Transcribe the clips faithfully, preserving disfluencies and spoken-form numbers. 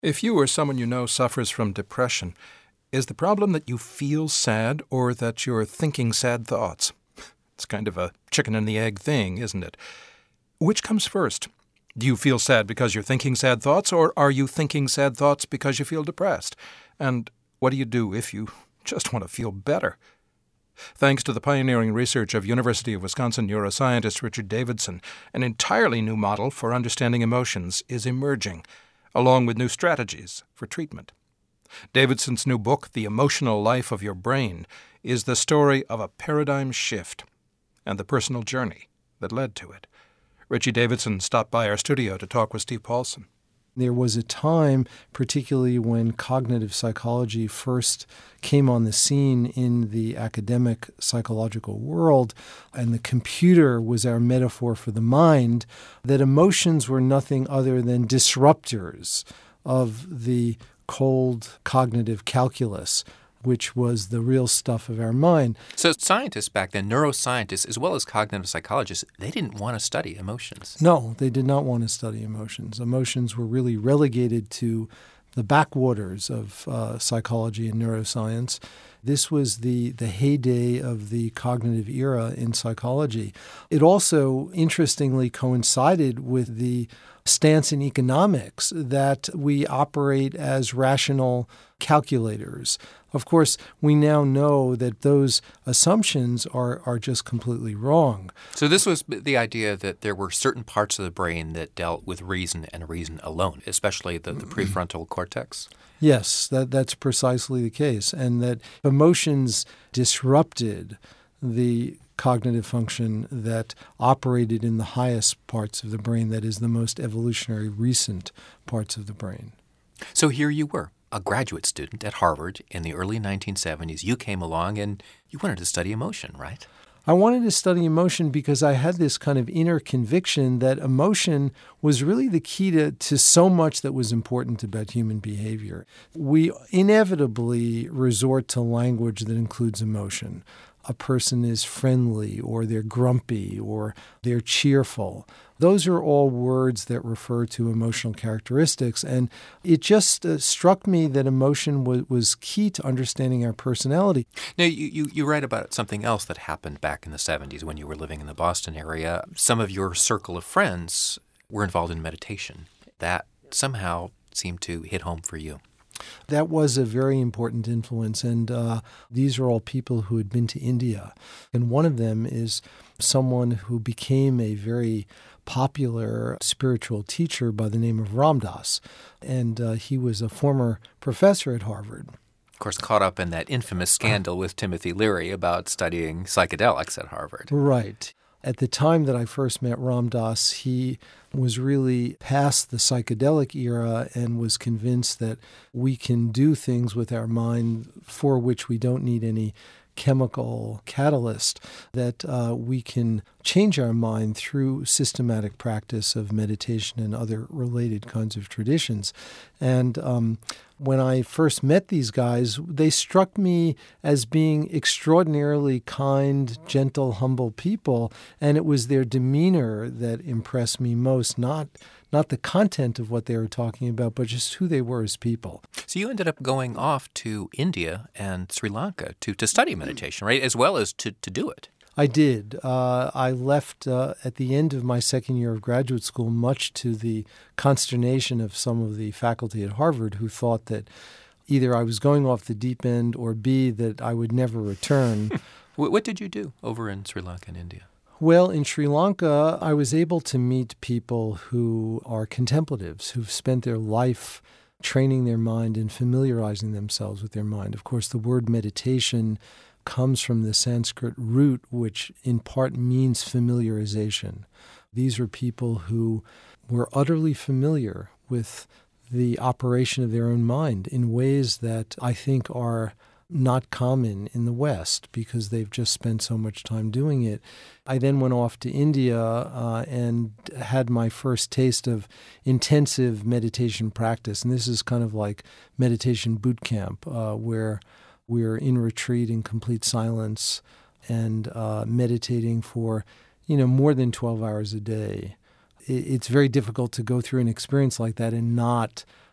If you or someone you know suffers from depression, is the problem that you feel sad or that you're thinking sad thoughts? It's kind of a chicken and the egg thing, isn't it? Which comes first? Do you feel sad because you're thinking sad thoughts, or are you thinking sad thoughts because you feel depressed? And what do you do if you just want to feel better? Thanks to the pioneering research of University of Wisconsin neuroscientist Richard Davidson, an entirely new model for understanding emotions is emerging, along with new strategies for treatment. Davidson's new book, The Emotional Life of Your Brain, is the story of a paradigm shift and the personal journey that led to it. Richie Davidson stopped by our studio to talk with Steve Paulson. There was a time, particularly when cognitive psychology first came on the scene in the academic psychological world, and the computer was our metaphor for the mind, that emotions were nothing other than disruptors of the cold cognitive calculus, which was the real stuff of our mind. So scientists back then, neuroscientists as well as cognitive psychologists, they didn't want to study emotions. No, they did not want to study emotions. Emotions were really relegated to the backwaters of uh, psychology and neuroscience. This was the, the heyday of the cognitive era in psychology. It also, interestingly, coincided with the stance in economics that we operate as rational calculators. Of course, we now know that those assumptions are, are just completely wrong. So this was the idea that there were certain parts of the brain that dealt with reason and reason alone, especially the, the prefrontal cortex? Yes, that, that's precisely the case, and that emotions disrupted the cognitive function that operated in the highest parts of the brain, that is, the most evolutionary recent parts of the brain. So here you were, a graduate student at Harvard in the early nineteen seventies. You came along and you wanted to study emotion, right? I wanted to study emotion because I had this kind of inner conviction that emotion was really the key to, to so much that was important about human behavior. We inevitably resort to language that includes emotion. A person is friendly, or they're grumpy, or they're cheerful. Those are all words that refer to emotional characteristics. And it just uh, struck me that emotion was, was key to understanding our personality. Now, you, you, you write about something else that happened back in the seventies when you were living in the Boston area. Some of your circle of friends were involved in meditation. That somehow seemed to hit home for you. That was a very important influence, and uh, these are all people who had been to India. And one of them is someone who became a very popular spiritual teacher by the name of Ram Dass, and uh, he was a former professor at Harvard. Of course, caught up in that infamous scandal with Timothy Leary about studying psychedelics at Harvard. Right. At the time that I first met Ram Dass, he was really past the psychedelic era and was convinced that we can do things with our mind for which we don't need any chemical catalyst, that uh, we can change our mind through systematic practice of meditation and other related kinds of traditions. And um, when I first met these guys, they struck me as being extraordinarily kind, gentle, humble people, and it was their demeanor that impressed me most, not not the content of what they were talking about, but just who they were as people. So you ended up going off to India and Sri Lanka to, to study meditation, right, as well as to, to do it. I did. Uh, I left uh, at the end of my second year of graduate school, much to the consternation of some of the faculty at Harvard who thought that either I was going off the deep end or B, that I would never return. What did you do over in Sri Lanka and India? Well, in Sri Lanka, I was able to meet people who are contemplatives, who've spent their life training their mind and familiarizing themselves with their mind. Of course, the word meditation comes from the Sanskrit root, which in part means familiarization. These are people who were utterly familiar with the operation of their own mind in ways that I think are not common in the West because they've just spent so much time doing it. I then went off to India uh, and had my first taste of intensive meditation practice. And this is kind of like meditation boot camp, uh, where we're in retreat in complete silence and uh, meditating for, you know, more than twelve hours a day. It's very difficult to go through an experience like that and not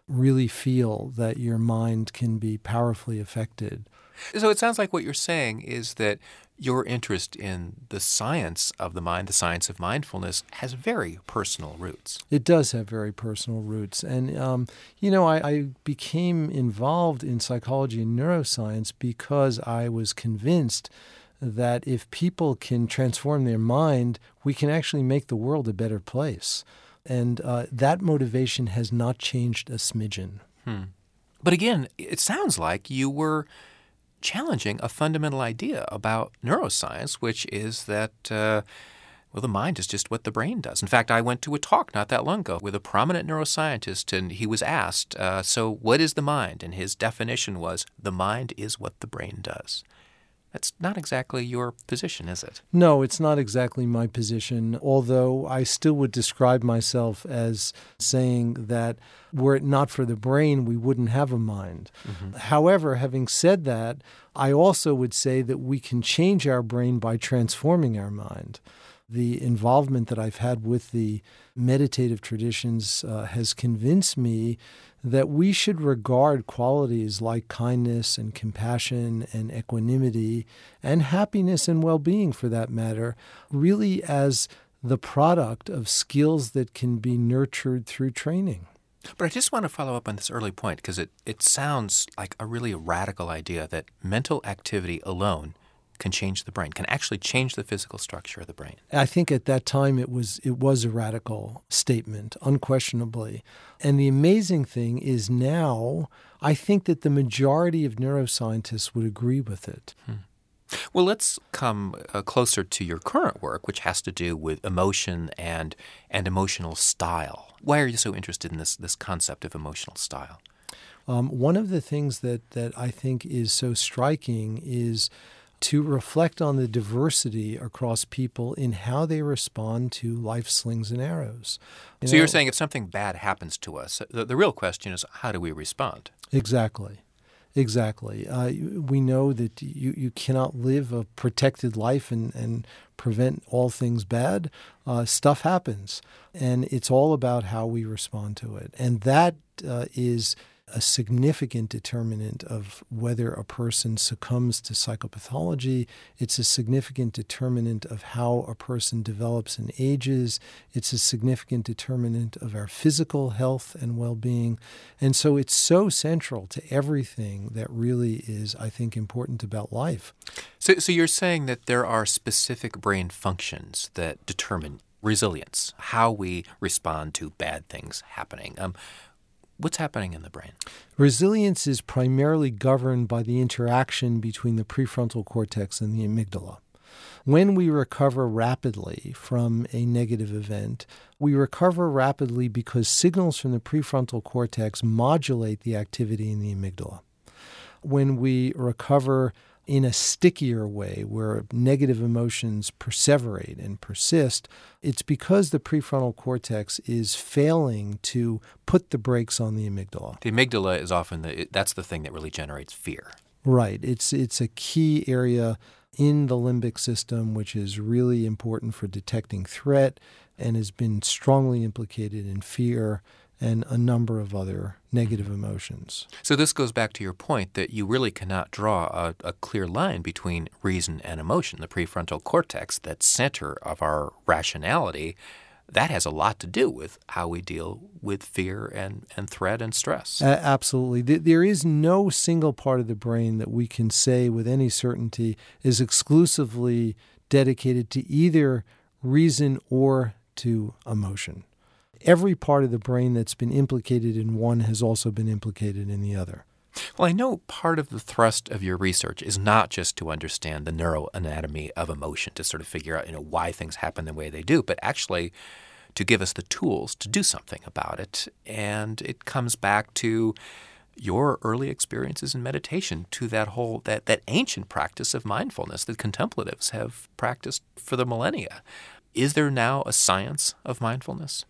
really feel that your mind can be powerfully affected. So it sounds like what you're saying is that your interest in the science of the mind, the science of mindfulness, has very personal roots. It does have very personal roots. And, um, you know, I, I became involved in psychology and neuroscience because I was convinced that if people can transform their mind, we can actually make the world a better place. And uh, that motivation has not changed a smidgen. Hmm. But again, it sounds like you were challenging a fundamental idea about neuroscience, which is that, uh, well, the mind is just what the brain does. In fact, I went to a talk not that long ago with a prominent neuroscientist, and he was asked, uh, so what is the mind? And his definition was, the mind is what the brain does. That's not exactly your position, is it? No, it's not exactly my position, although I still would describe myself as saying that were it not for the brain, we wouldn't have a mind. Mm-hmm. However, having said that, I also would say that we can change our brain by transforming our mind. The involvement that I've had with the meditative traditions uh, has convinced me that we should regard qualities like kindness and compassion and equanimity and happiness and well-being, for that matter, really as the product of skills that can be nurtured through training. But I just want to follow up on this early point because it, it sounds like a really radical idea that mental activity alone can change the brain, can actually change the physical structure of the brain. I think at that time it was it was a radical statement, unquestionably. And the amazing thing is now I think that the majority of neuroscientists would agree with it. Hmm. Well, let's come uh, closer to your current work, which has to do with emotion and and emotional style. Why are you so interested in this this concept of emotional style? Um, one of the things that, that I think is so striking is to reflect on the diversity across people in how they respond to life's slings and arrows. You so know, you're saying if something bad happens to us, the, the real question is how do we respond? Exactly. Exactly. Uh, we know that you, you cannot live a protected life and, and prevent all things bad. Uh, stuff happens, and it's all about how we respond to it. And that uh, is a significant determinant of whether a person succumbs to psychopathology. It's a significant determinant of how a person develops and ages. It's a significant determinant of our physical health and well-being. And so it's so central to everything that really is, I think, important about life. So, so you're saying that there are specific brain functions that determine resilience, how we respond to bad things happening. Um, What's happening in the brain? Resilience is primarily governed by the interaction between the prefrontal cortex and the amygdala. When we recover rapidly from a negative event, we recover rapidly because signals from the prefrontal cortex modulate the activity in the amygdala. When we recover in a stickier way where negative emotions perseverate and persist, it's because the prefrontal cortex is failing to put the brakes on the amygdala. The amygdala is often, the, that's the thing that really generates fear. Right. It's, it's a key area in the limbic system, which is really important for detecting threat and has been strongly implicated in fear and a number of other negative emotions. So this goes back to your point that you really cannot draw a, a clear line between reason and emotion. The prefrontal cortex, that center of our rationality, that has a lot to do with how we deal with fear and, and threat and stress. Uh, absolutely. There is no single part of the brain that we can say with any certainty is exclusively dedicated to either reason or to emotion. Every part of the brain that's been implicated in one has also been implicated in the other. Well, I know part of the thrust of your research is not just to understand the neuroanatomy of emotion, to sort of figure out, you know, why things happen the way they do, but actually to give us the tools to do something about it. And it comes back to your early experiences in meditation, to that whole, that, that ancient practice of mindfulness that contemplatives have practiced for the millennia. Is there now a science of mindfulness?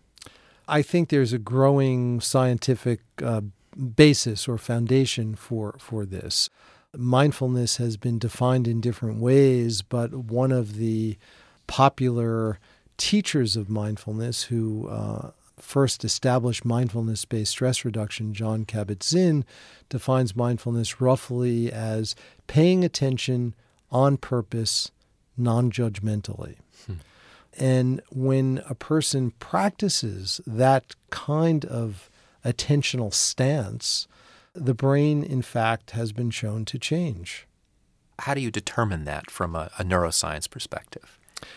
I think there's a growing scientific uh, basis or foundation for, for this. Mindfulness has been defined in different ways, but one of the popular teachers of mindfulness who uh, first established mindfulness-based stress reduction, Jon Kabat-Zinn, defines mindfulness roughly as paying attention on purpose, non-judgmentally. Hmm. And when a person practices that kind of attentional stance, the brain, in fact, has been shown to change. How do you determine that from a, a neuroscience perspective?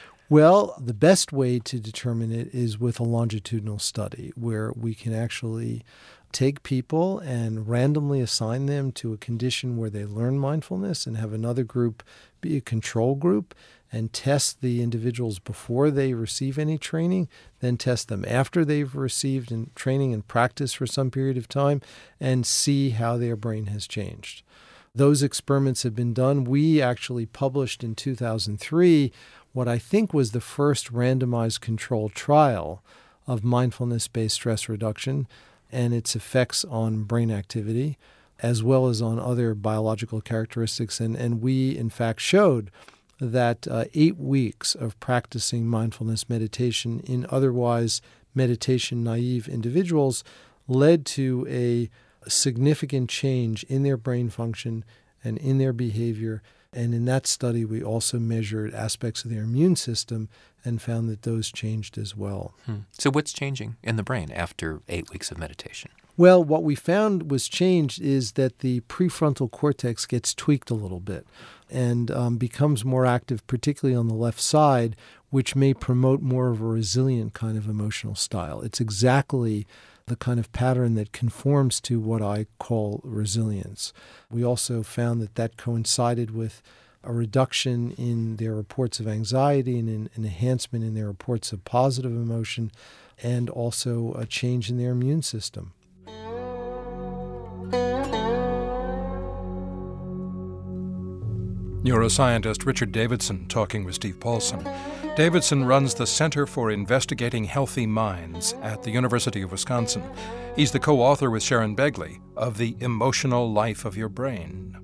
Well, the best way to determine it is with a longitudinal study where we can actually take people and randomly assign them to a condition where they learn mindfulness and have another group be a control group and test the individuals before they receive any training, then test them after they've received in training and practice for some period of time and see how their brain has changed. Those experiments have been done. We actually published in two thousand three what I think was the first randomized controlled trial of mindfulness-based stress reduction and its effects on brain activity, as well as on other biological characteristics. And, and we, in fact, showed that uh, eight weeks of practicing mindfulness meditation in otherwise meditation-naive individuals led to a significant change in their brain function and in their behavior. And in that study, we also measured aspects of their immune system and found that those changed as well. Hmm. So what's changing in the brain after eight weeks of meditation? Well, what we found was changed is that the prefrontal cortex gets tweaked a little bit and um, becomes more active, particularly on the left side, which may promote more of a resilient kind of emotional style. It's exactly the kind of pattern that conforms to what I call resilience. We also found that that coincided with a reduction in their reports of anxiety and an enhancement in their reports of positive emotion, and also a change in their immune system. Neuroscientist Richard Davidson talking with Steve Paulson. Davidson runs the Center for Investigating Healthy Minds at the University of Wisconsin. He's the co-author with Sharon Begley of The Emotional Life of Your Brain.